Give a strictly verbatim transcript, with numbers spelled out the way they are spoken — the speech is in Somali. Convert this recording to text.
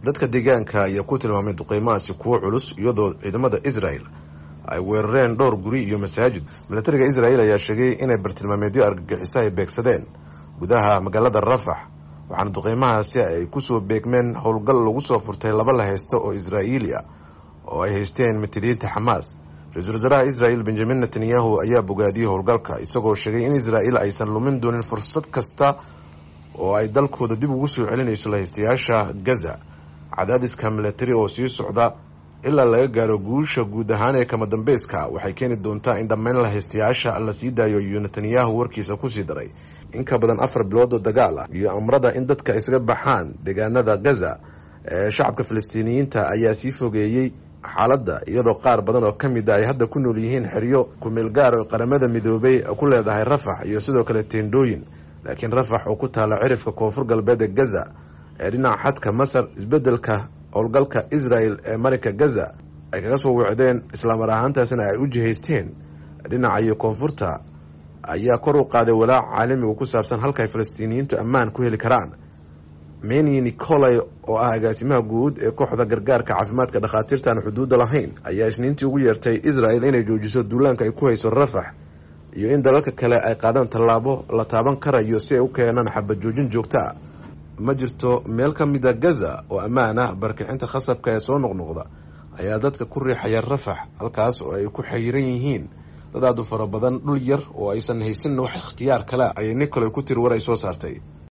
dadka deegaanka ayaa ku tilmaamay duqeymahaasi kuwo culus iyadoo ciidamada Israel ay weerareen dhowr guri iyo masaajid. Militariga Israel ayaa sheegay inay bartilmaameedyo argagixiso ay beegsadeen gudaha magaalada Rafah, waxaana duqeymahaasi ay ku soo beegmeen howlgal lagu soo furtay laba la haysto oo Israa'iili ah oo ay haysteen mitidiinta Xamaas. Ra'iisul Wasaaraha Israel Benjamin Netanyahu ayaa bogaadiyay howlgalka isagoo sheegay in Israel aysan lumin doonin fursad kasta oo ay dalkooda dib ugu soo celinayso la haystayaasha Gaza. Cadaadiska militari oo sii socda ilaa laga gaaro guusha guud ahaan ee kama dambayska waxay keeni doontaa in dhammaan la haystayaasha la sii daayo, iyo Netanyahu warkiisa ku sii daray in ka badan afar bilood oo dagaal ah iyo amrada in dadka isaga baxaan deegaanada Gaza ee shacabka Falastiiniyiinta ayaa sii fogeeyay xaaladda, iyadoo qaar badan oo kamid ah ay hadda ku nool yihiin xeryo ku meel gaar oo qaramada midoobay ku leedahay Rafah iyo sidoo kale teendooyin. laakiin Rafah oo ku taala cirifka koonfur galbeed ee Gaza ee dhinaca xadka Masar, isbedelka howlgalka Israel ee marinka Gaza ay kaga soo wacdeen isla mar ahaantaasina ay u jihaysteen dhinaca iyo koonfurta ayaa kor u qaaday walaac caalamiga ku saabsan halka ay Falastiiniyiintu ammaan ku heli karaan. Meni Nikolai oo ah agaasimaha guud ee kooxda gargaarka caafimaadka dhakhaatiirta aan xuduudda lahayn ayaa isniintii ugu yeertay Israel inay joojiso duulaanka ay ku hayso Rafah iyo in dalalka kale ay qaadaan tallaabo la taaban karayo si ay u keenaan xabad joojin joogto ah. Ma jirto meel ka mid ah Gaza oo ammaan ah. Barkicinta khasabka ee soo noqnoqda ayaa dadka ku riixaya Rafah, halkaas oo ay ku xayiran yihiin dad aad u fara badan dhul yar oo aysan haysan wax ikhtiyaar kale, ayay Nikolai ku tiri war ay soo saartay.